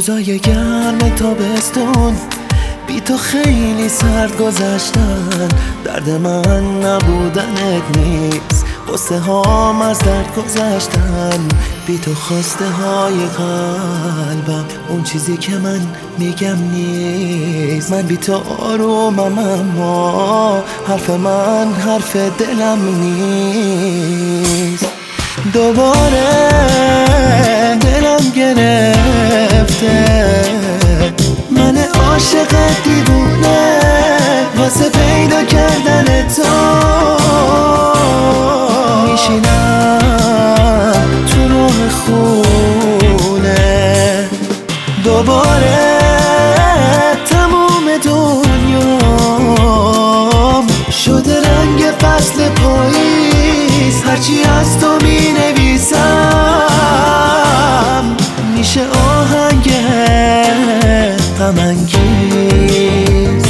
روزای گرم تابستون بی تو خیلی سرد گذشتن. درد من نبودنت نیست، قصه هام از درد گذشتن. بی تو خواسته های قلبم اون چیزی که من میگم نیست. من بی تو آرومم اما حرف من حرف دلم نیست. دوباره دلم گرفته، من عاشق دیوونه واسه پیدا کردن تو. میشینم تو راه خونه، دوباره تموم دنیام شده رنگ فصل پاییز. هرچی از تو می نویسم میشه آهنگ غم انگیز.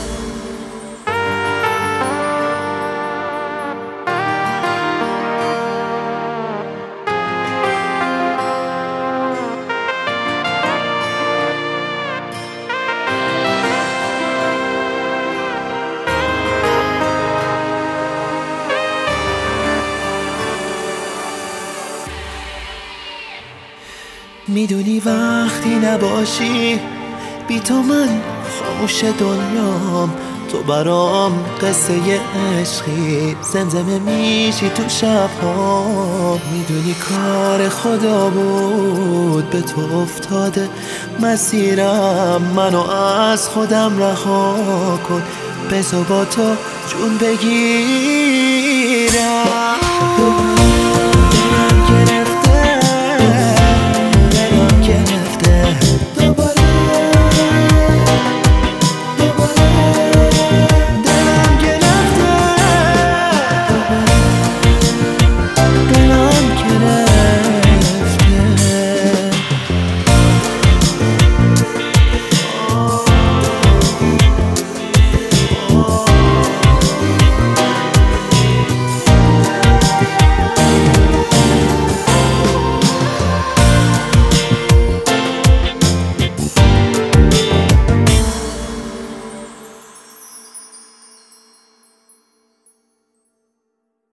میدونی وقتی نباشی بی تو من خاموش دنیام. تو برام قصه عشقی، زمزمه میشی تو شب‌ها. میدونی کار خدا بود به تو افتاده مسیرم. منو از خودم رها کن، بذار با تو جون بگیرم.